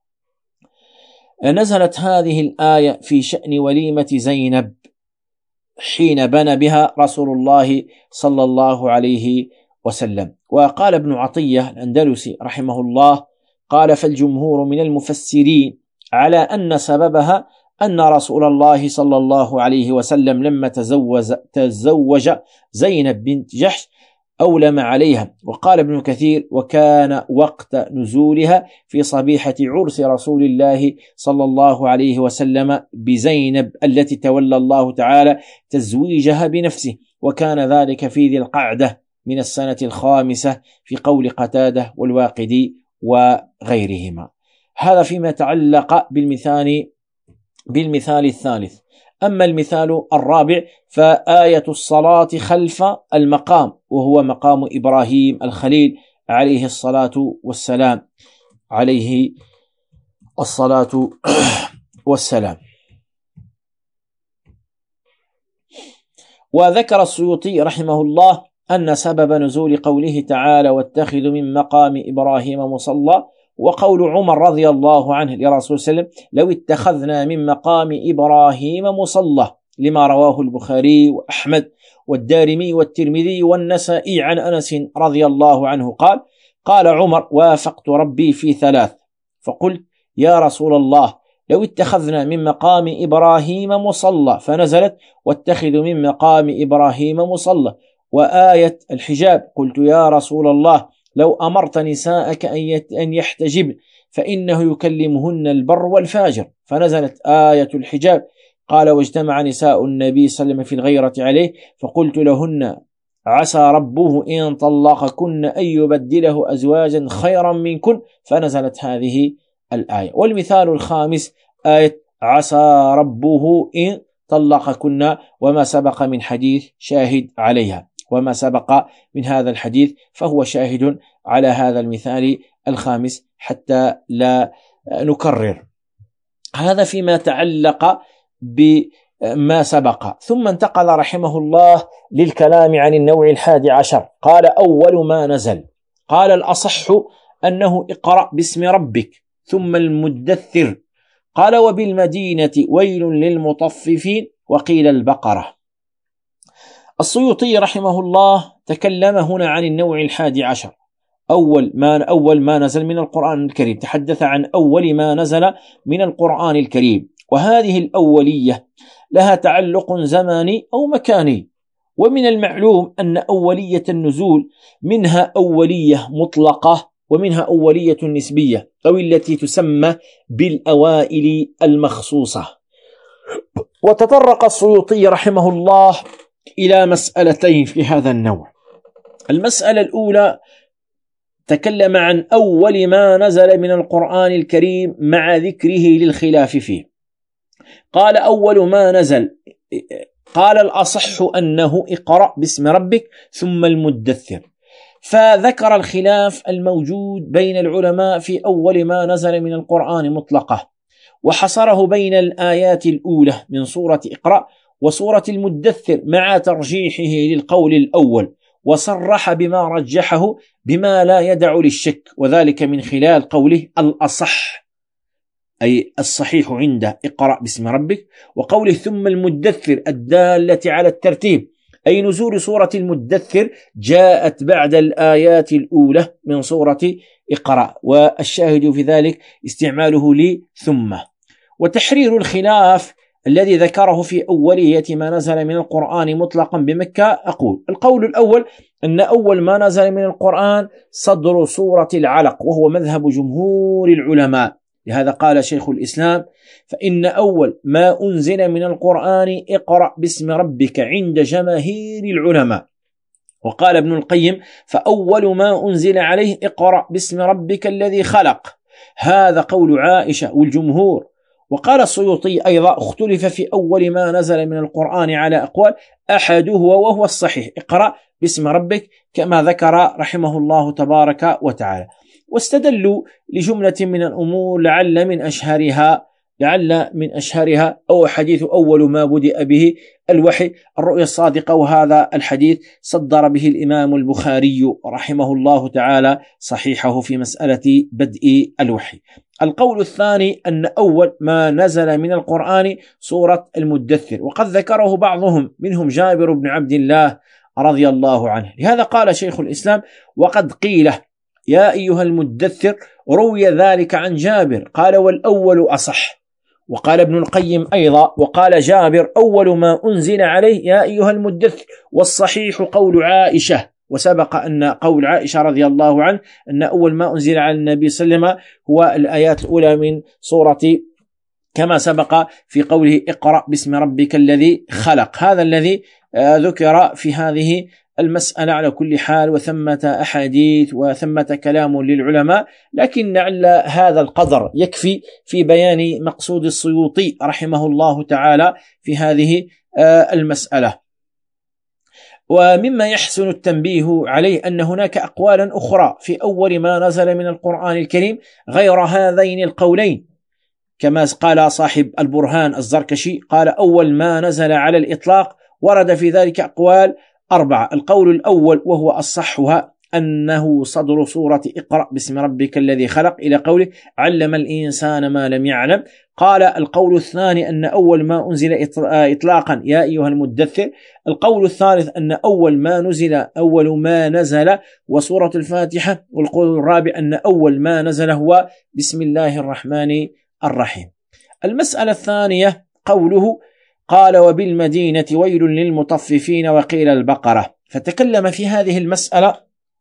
نزلت هذه الآية في شأن وليمة زينب حين بنى بها رسول الله صلى الله عليه وسلم. وقال ابن عطية الأندلسي رحمه الله قال: فالجمهور من المفسرين على أن سببها أن رسول الله صلى الله عليه وسلم لما تزوج, تزوج زينب بنت جحش أولم عليها. وقال ابن كثير: وكان وقت نزولها في صبيحة عرس رسول الله صلى الله عليه وسلم بزينب التي تولى الله تعالى تزويجها بنفسه، وكان ذلك في ذي القعدة من السنة الخامسة في قول قتادة والواقدي وغيرهما. هذا فيما يتعلق بالمثال بالمثال الثالث. أما المثال الرابع فآية الصلاة خلف المقام، وهو مقام إبراهيم الخليل عليه الصلاة والسلام عليه الصلاة والسلام. وذكر السيوطي رحمه الله أن سبب نزول قوله تعالى واتخذ من مقام إبراهيم مصلى، وقول عمر رضي الله عنه لرسول صلى الله عليه وسلم: لو اتخذنا من مقام إبراهيم مصلى، لما رواه البخاري وأحمد والدارمي والترمذي والنسائي عن أنس رضي الله عنه قال: قال عمر: وافقت ربي في ثلاث، فقلت يا رسول الله لو اتخذنا من مقام إبراهيم مصلى، فنزلت واتخذ من مقام إبراهيم مصلى. وآية الحجاب قلت يا رسول الله لو أمرت نساءك أن يحتجبن فإنه يكلمهن البر والفاجر، فنزلت آية الحجاب. قال: واجتمع نساء النبي صلى الله عليه وسلم في الغيرة عليه، فقلت لهن عسى ربه إن طلقكن أن يبدله أزواجا خيرا منكن، فنزلت هذه الآية. والمثال الخامس آية عسى ربه إن طلقكن، وما سبق من حديث شاهد عليها، وما سبق من هذا الحديث فهو شاهد على هذا المثال الخامس حتى لا نكرر. هذا فيما تعلق بما سبق. ثم انتقل رحمه الله للكلام عن النوع الحادي عشر. قال: أول ما نزل. قال: الأصح أنه اقرأ باسم ربك ثم المدثر. قال: وبالمدينة ويل للمطففين، وقيل البقرة. السيوطي رحمه الله تكلم هنا عن النوع الحادي عشر، أول ما, أول ما نزل من القرآن الكريم، تحدث عن أول ما نزل من القرآن الكريم. وهذه الأولية لها تعلق زماني أو مكاني. ومن المعلوم أن أولية النزول منها أولية مطلقة ومنها أولية نسبية، أو التي تسمى بالأوائل المخصوصة. وتطرق السيوطي رحمه الله إلى مسألتين في هذا النوع. المسألة الأولى تكلم عن أول ما نزل من القرآن الكريم مع ذكره للخلاف فيه. قال: أول ما نزل، قال: الأصح أنه اقرأ باسم ربك ثم المدثر. فذكر الخلاف الموجود بين العلماء في أول ما نزل من القرآن مطلقة، وحصره بين الآيات الأولى من سورة اقرأ وسورة المدثر مع ترجيحه للقول الأول، وصرح بما رجحه بما لا يدع للشك، وذلك من خلال قوله الأصح أي الصحيح عنده اقرأ باسم ربك، وقوله ثم المدثر الدالة على الترتيب، أي نزول سورة المدثر جاءت بعد الآيات الأولى من سورة اقرأ، والشاهد في ذلك استعماله لثم. وتحرير الخلاف الذي ذكره في أولية ما نزل من القرآن مطلقا بمكة، أقول: القول الأول أن أول ما نزل من القرآن صدر سورة العلق، وهو مذهب جمهور العلماء. لهذا قال شيخ الإسلام: فإن أول ما أنزل من القرآن اقرأ باسم ربك عند جماهير العلماء. وقال ابن القيم: فأول ما أنزل عليه اقرأ باسم ربك الذي خلق. هذا قول عائشة والجمهور. وقال السيوطي أيضا: اختلف في أول ما نزل من القرآن على أقوال، أحده وهو الصحيح اقرأ باسم ربك، كما ذكر رحمه الله تبارك وتعالى. واستدلوا لجملة من الأمور لعل من أشهرها لعل من أشهرها أو حديث أول ما بدأ به الوحي الرؤيا الصادقة، وهذا الحديث صدر به الإمام البخاري رحمه الله تعالى صحيحه في مسألة بدء الوحي. القول الثاني أن أول ما نزل من القرآن سورة المدثر، وقد ذكره بعضهم منهم جابر بن عبد الله رضي الله عنه. لهذا قال شيخ الإسلام: وقد قيل يا أيها المدثر، روي ذلك عن جابر، قال والأول أصح. وقال ابن القيم أيضا: وقال جابر أول ما أنزل عليه يا أيها المدثر، والصحيح قول عائشة. وسبق أن قول عائشة رضي الله عنه أن أول ما أنزل على النبي صلى الله عليه وسلم هو الآيات الأولى من سورة، كما سبق في قوله اقرأ باسم ربك الذي خلق. هذا الذي ذكر في هذه المسألة على كل حال، وثمة أحاديث وثمة كلام للعلماء، لكن لعل هذا القدر يكفي في بيان مقصود السيوطي رحمه الله تعالى في هذه المسألة. ومما يحسن التنبيه عليه أن هناك أقوالا أخرى في أول ما نزل من القرآن الكريم غير هذين القولين، كما قال صاحب البرهان الزركشي، قال أول ما نزل على الإطلاق ورد في ذلك أقوال أربعة. القول الأول وهو الصحها أنه صدر سورة اقرأ باسم ربك الذي خلق إلى قوله علم الإنسان ما لم يعلم. قال القول الثاني أن أول ما أنزل إطلاقا يا أيها المدثر. القول الثالث أن أول ما نزل أول ما نزل وسورة الفاتحة. والقول الرابع أن أول ما نزل هو بسم الله الرحمن الرحيم. المسألة الثانية قوله قال وبالمدينة ويل للمطففين وقيل البقرة، فتكلم في هذه المسألة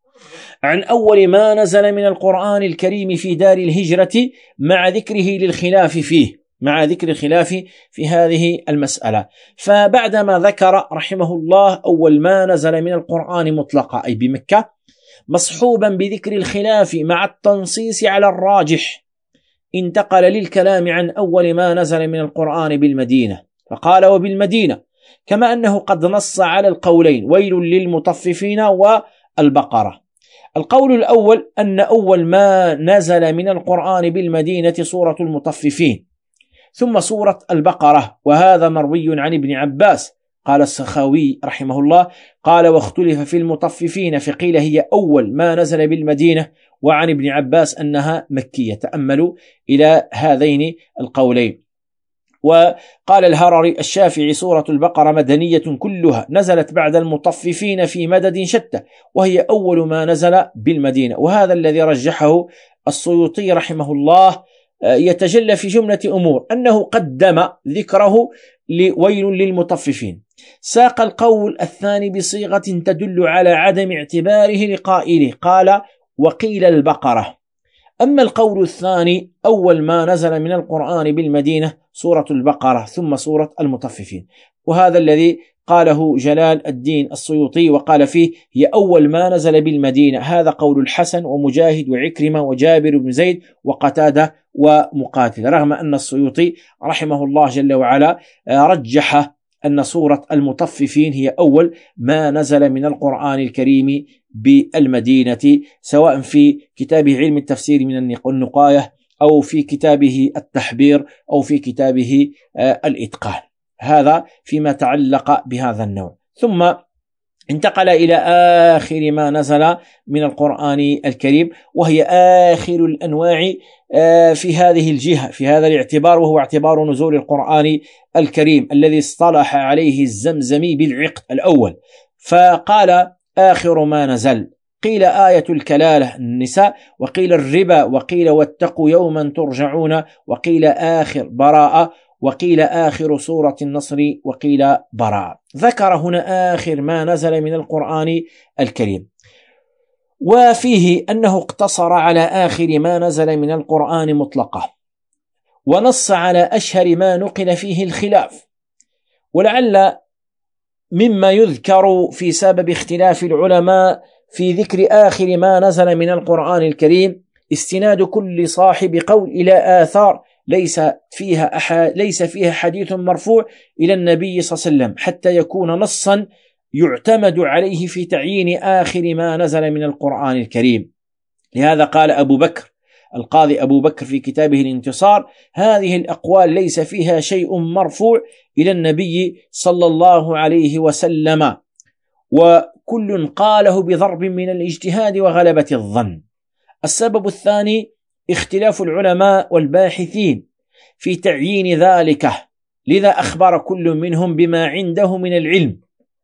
عن أول ما نزل من القرآن الكريم في دار الهجرة مع ذكره للخلاف فيه مع ذكر الخلاف في هذه المسألة. فبعدما ذكر رحمه الله أول ما نزل من القرآن مطلقا أي بمكة، مصحوبا بذكر الخلاف مع التنصيص على الراجح، انتقل للكلام عن أول ما نزل من القرآن بالمدينة، فقال وبالمدينة، كما أنه قد نص على القولين ويل للمطففين والبقرة. القول الأول أن أول ما نزل من القرآن بالمدينة سورة المطففين ثم سورة البقرة، وهذا مروي عن ابن عباس. قال السخاوي رحمه الله قال واختلف في المطففين فقيل هي أول ما نزل بالمدينة، وعن ابن عباس أنها مكية. تأملوا إلى هذين القولين. وقال الهرري الشافعي سورة البقرة مدنية كلها، نزلت بعد المطففين في مدد شتى، وهي أول ما نزل بالمدينة. وهذا الذي رجحه السيوطي رحمه الله يتجلى في جملة أمور، أنه قدم ذكره لويل للمطففين، ساق القول الثاني بصيغة تدل على عدم اعتباره لقائله، قال وقيل البقرة. أما القول الثاني أول ما نزل من القرآن بالمدينة سورة البقرة ثم سورة المطففين، وهذا الذي قاله جلال الدين السيوطي وقال فيه هي أول ما نزل بالمدينة. هذا قول الحسن ومجاهد وعكرمة وجابر بن زيد وقتادة ومقاتل، رغم أن السيوطي رحمه الله جل وعلا رجح أن سورة المطففين هي أول ما نزل من القرآن الكريم بالمدينة، سواء في كتابه علم التفسير من النقاية أو في كتابه التحبير أو في كتابه الإتقان. هذا فيما تعلق بهذا النوع. ثم انتقل إلى آخر ما نزل من القرآن الكريم، وهي آخر الأنواع في هذه الجهة في هذا الاعتبار، وهو اعتبار نزول القرآن الكريم الذي اصطلح عليه الزمزمي بالعقد الأول. فقال آخر ما نزل، قيل آية الكلالة النساء، وقيل الربا، وقيل واتقوا يوما ترجعون، وقيل آخر براءة، وقيل آخر سورة النصر، وقيل براءة. ذكر هنا آخر ما نزل من القرآن الكريم، وفيه أنه اقتصر على آخر ما نزل من القرآن مطلقة، ونص على أشهر ما نقل فيه الخلاف. ولعل مما يذكر في سبب اختلاف العلماء في ذكر آخر ما نزل من القرآن الكريم استناد كل صاحب قول إلى آثار ليس فيها أحد ليس فيها حديث مرفوع إلى النبي صلى الله عليه وسلم، حتى يكون نصا يعتمد عليه في تعيين آخر ما نزل من القرآن الكريم. لهذا قال أبو بكر القاضي أبو بكر في كتابه الانتصار: هذه الأقوال ليس فيها شيء مرفوع إلى النبي صلى الله عليه وسلم، وكل قاله بضرب من الاجتهاد وغلبة الظن. السبب الثاني اختلاف العلماء والباحثين في تعيين ذلك، لذا أخبر كل منهم بما عنده من العلم.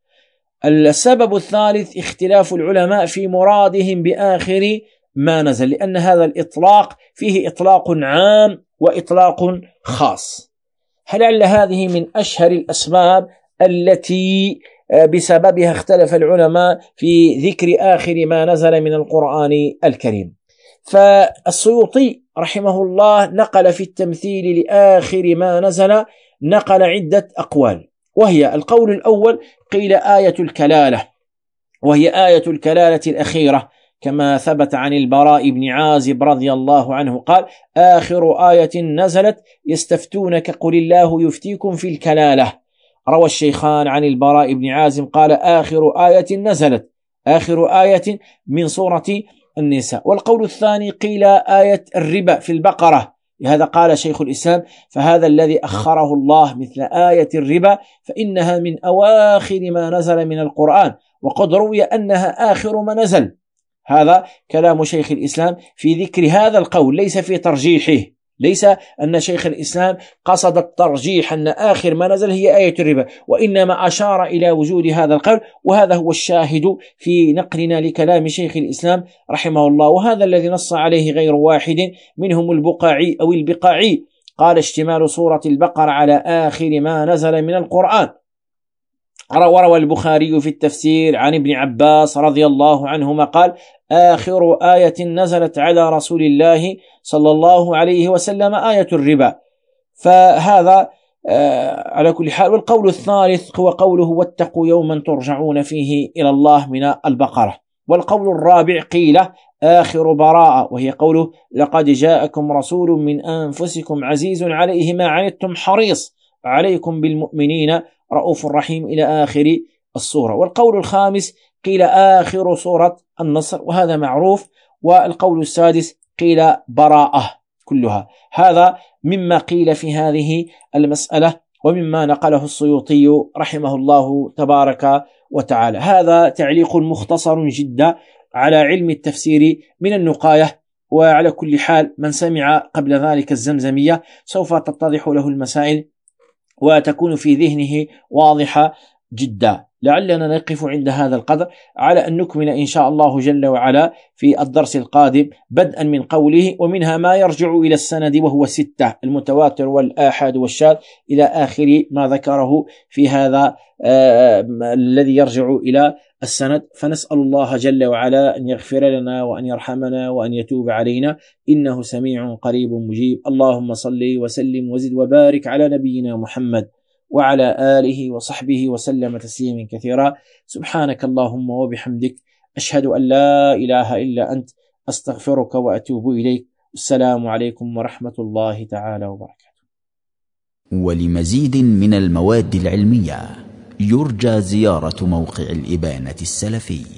السبب الثالث اختلاف العلماء في مرادهم بآخر ما نزل، لأن هذا الإطلاق فيه إطلاق عام وإطلاق خاص. فلعل هذه من أشهر الأسباب التي بسببها اختلف العلماء في ذكر آخر ما نزل من القرآن الكريم. فالسيوطي رحمه الله نقل في التمثيل لآخر ما نزل نقل عدة أقوال، وهي: القول الأول قيل آية الكلالة، وهي آية الكلالة الأخيرة، كما ثبت عن البراء بن عازب رضي الله عنه قال: آخر آية نزلت يستفتونك قل الله يفتيكم في الكلالة. روى الشيخان عن البراء بن عازب قال: آخر آية نزلت، آخر آية من سورة النساء. والقول الثاني قيل آية الربا في البقرة، لهذا قال شيخ الإسلام: فهذا الذي أخره الله مثل آية الربا فإنها من أواخر ما نزل من القرآن، وقد روي أنها آخر ما نزل. هذا كلام شيخ الإسلام في ذكر هذا القول، ليس في ترجيحه، ليس أن شيخ الإسلام قصد الترجيح أن آخر ما نزل هي آية الربا، وإنما أشار إلى وجود هذا القول، وهذا هو الشاهد في نقلنا لكلام شيخ الإسلام رحمه الله، وهذا الذي نص عليه غير واحد منهم البقاعي أو البقاعي، قال: اشتمال سورة البقرة على آخر ما نزل من القرآن. وروى البخاري في التفسير عن ابن عباس رضي الله عنهما قال: آخر آية نزلت على رسول الله صلى الله عليه وسلم آية الربا. فهذا آه على كل حال. والقول الثالث هو قوله: واتقوا يوما ترجعون فيه إلى الله من البقرة. والقول الرابع قيل آخر براءة، وهي قوله: لقد جاءكم رسول من أنفسكم عزيز عليه ما عنتم حريص عليكم بالمؤمنين رؤوف رحيم إلى آخر السورة. والقول الخامس قيل آخر سورة النصر، وهذا معروف. والقول السادس قيل براءة كلها. هذا مما قيل في هذه المسألة ومما نقله السيوطي رحمه الله تبارك وتعالى. هذا تعليق مختصر جدا على علم التفسير من النقاية. وعلى كل حال من سمع قبل ذلك الزمزمية سوف تتضح له المسائل وتكون في ذهنه واضحة جدا. لعلنا نقف عند هذا القدر على أن نكمل إن شاء الله جل وعلا في الدرس القادم بدءا من قوله: ومنها ما يرجع إلى السند وهو ستة، المتواتر والآحاد والشاذ، إلى آخر ما ذكره في هذا آه الذي يرجع إلى السند. فنسأل الله جل وعلا أن يغفر لنا وأن يرحمنا وأن يتوب علينا، إنه سميع قريب مجيب. اللهم صل وسلم وزد وبارك على نبينا محمد وعلى آله وصحبه وسلم تسليما كثيرا. سبحانك اللهم وبحمدك، أشهد أن لا إله إلا أنت، أستغفرك وأتوب إليك. السلام عليكم ورحمة الله تعالى وبركاته. ولمزيد من المواد العلمية يرجى زيارة موقع الإبانة السلفي.